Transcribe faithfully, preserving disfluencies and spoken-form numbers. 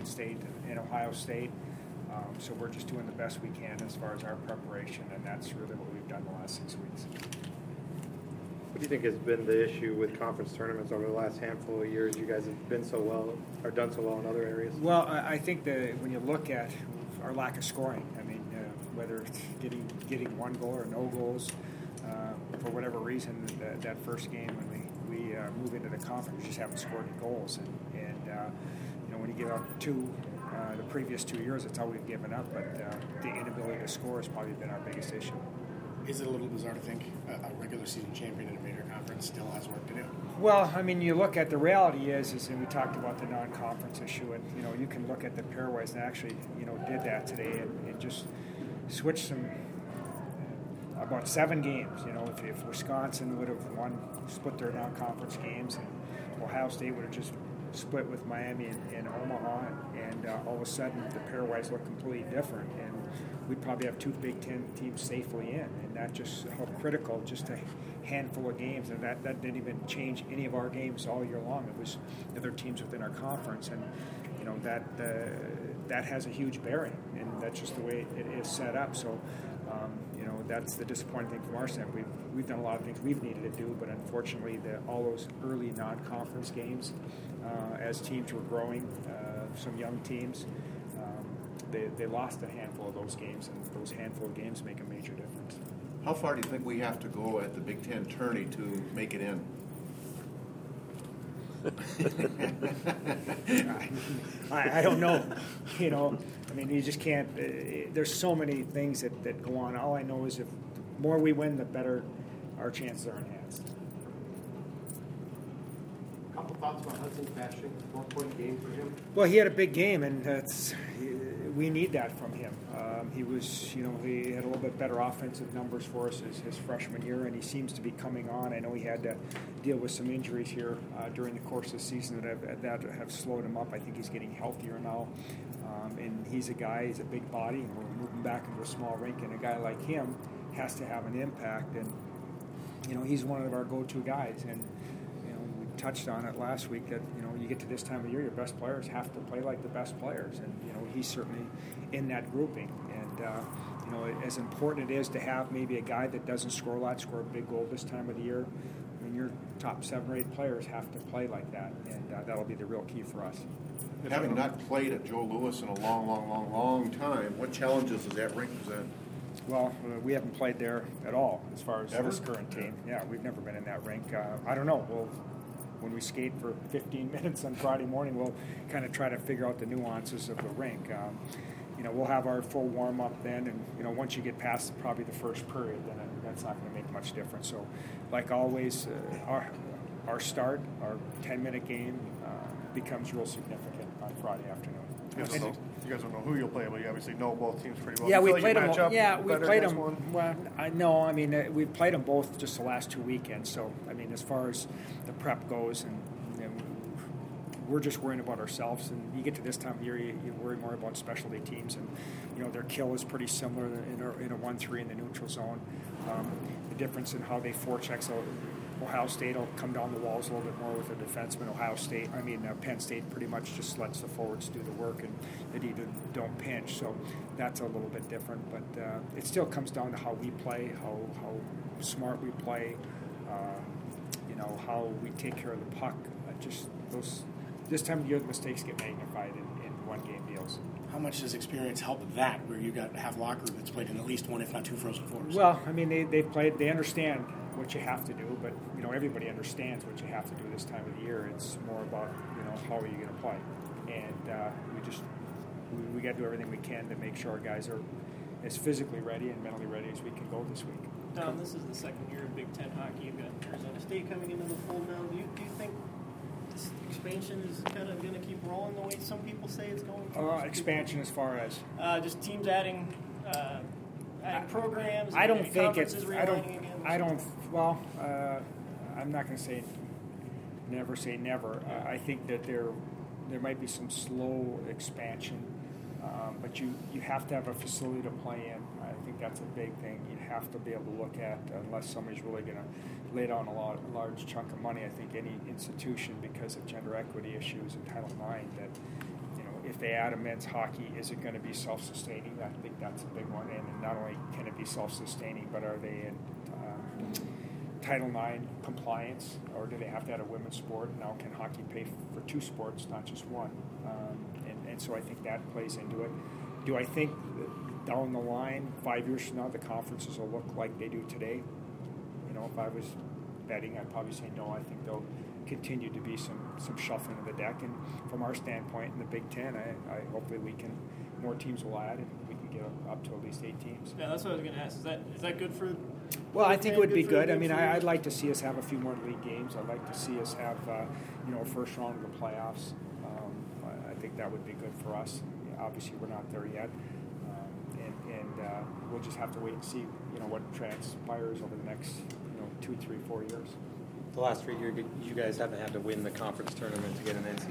Penn State and, and Ohio State. Um, so we're just doing the best we can as far as our preparation, and that's really what we've done the last six weeks. What do you think has been the issue with conference tournaments over the last handful of years? You guys have been so well, or done so well in other areas. Well, I, I think that when you look at our lack of scoring, I mean, uh, whether it's getting getting one goal or no goals, uh, for whatever reason, that, that first game when we we uh, move into the conference, we just haven't scored any goals, and and uh, you know when you give up two. Uh, the previous two years, it's all we've given up, but uh, the inability to score has probably been our biggest issue. Is it a little bizarre to think a, a regular season champion in a major conference still has work to do? Well, I mean, you look at the reality is, is and we talked about the non-conference issue, and you know, you can look at the pairwise and actually, you know, did that today and, and just switched some uh, about seven games. You know, if, if Wisconsin would have won, split their non-conference games, and Ohio State would have just split with Miami and, and Omaha, and uh, all of a sudden the pairwise look completely different, and we'd probably have two Big Ten teams safely in, and that just how critical just a handful of games, and that, that didn't even change any of our games all year long. It was other teams within our conference, and you know that uh, that has a huge bearing, and that's just the way it is set up. So um, you know that's the disappointing thing from our side. We've we've done a lot of things we've needed to do, but unfortunately, the, all those early non-conference games, uh, as teams were growing, uh, some young teams. Um, They, they lost a handful of those games, and those handful of games make a major difference. How far do you think we have to go at the Big Ten tourney to make it in? I, I don't know. You know, I mean, you just can't. Uh, there's so many things that, that go on. All I know is if the more we win, the better our chances are enhanced. A couple thoughts about Hudson Fasching, one-point game for him. Well, he had a big game, and that's. We need that from him. Um, he was, you know, he had a little bit better offensive numbers for us his, his freshman year, and he seems to be coming on. I know he had to deal with some injuries here uh, during the course of the season that have, that have slowed him up. I think he's getting healthier now, um, and he's a guy, he's a big body, and we're moving back into a small rink, and a guy like him has to have an impact, and, you know, he's one of our go-to guys, and touched on it last week that, you know, you get to this time of year, your best players have to play like the best players, and, you know, he's certainly in that grouping. And, uh, you know, as important it is to have maybe a guy that doesn't score a lot, score a big goal this time of the year, I mean, your top seven or eight players have to play like that, and uh, that'll be the real key for us. Having not played at Joe Louis in a long, long, long, long time, what challenges does that rink present? Well, uh, we haven't played there at all as far as Ever? this current team. Yeah, we've never been in that rink. Uh, I don't know. We'll When we skate for fifteen minutes on Friday morning, we'll kind of try to figure out the nuances of the rink. Um, you know, we'll have our full warm-up then, and, you know, once you get past probably the first period, then it, that's not going to make much difference. So, like always, uh, our our start, our ten-minute game uh, becomes real significant on Friday afternoon. You guys, don't know, you guys don't know who you'll play, but you obviously know both teams pretty well. Yeah, we like played them. match up Yeah, we better played against them. one? Well, I know. I mean, uh, we played them both just the last two weekends. So, I mean, as far as the prep goes, and you know, we're just worrying about ourselves. And you get to this time of year, you, you worry more about specialty teams, and you know their kill is pretty similar in a, in a one three in the neutral zone. Um, the difference in how they forecheck. So Ohio State will come down the walls a little bit more with their defensemen. Ohio State, I mean, uh, Penn State pretty much just lets the forwards do the work, and they even don't pinch. So that's a little bit different, but uh, it still comes down to how we play, how how smart we play, uh, you know, how we take care of the puck. Uh, just those. This time of year, the mistakes get magnified in, in one-game deals. How much does experience help that, where you got have locker room that's played in at least one, if not two, Frozen Fours? Well, I mean, they they've played. They understand what you have to do, but you know, everybody understands what you have to do this time of the year. It's more about, you know, how are you going to play, and uh, we just we, we got to do everything we can to make sure our guys are as physically ready and mentally ready as we can go this week. Tom, this is the second year of Big Ten hockey. You've got Arizona State coming into the fold now. Do you, do you think this expansion is kind of going to keep rolling the way some people say it's going to? Uh, expansion as far as? Uh, just teams adding, uh, adding programs. I don't and think it's. conferences I don't. realigning again. I don't. Well, uh, I'm not going to say never say never. Uh, I think that there there might be some slow expansion, um, but you, you have to have a facility to play in. I think that's a big thing. You have to be able to look at, unless somebody's really going to lay down a, lot, a large chunk of money. I think any institution, because of gender equity issues in Title nine, that you know if they add a men's hockey, is it going to be self-sustaining? I think that's a big one. And not only can it be self-sustaining, but are they in um, Title nine compliance, or do they have to add a women's sport? Now, can hockey pay for two sports, not just one? Um, and, and so I think that plays into it. Do I think that down the line, five years from now, the conferences will look like they do today? You know, if I was betting, I'd probably say no. I think there'll continue to be some, some shuffling of the deck. And from our standpoint in the Big Ten, I, I hopefully we can, more teams will add, and we can get up to at least eight teams. Yeah, that's what I was going to ask. Is that is that good for? Well, I think it would be for the good. I mean, league? I, I'd like to see us have a few more league games. I'd like to see us have, uh, you know, a first round of the playoffs. Um, I, I think that would be good for us. Obviously, we're not there yet, um, and, and uh, we'll just have to wait and see, you know, what transpires over the next, you know, two, three, four years. The last three years, you guys haven't had to win the conference tournament to get an N C